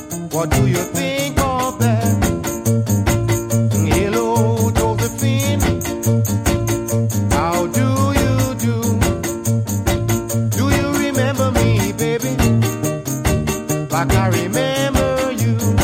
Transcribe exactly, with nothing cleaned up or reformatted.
What do you think of that? Hello, Josephine. How do you do? Do you remember me, baby? Like I remember you.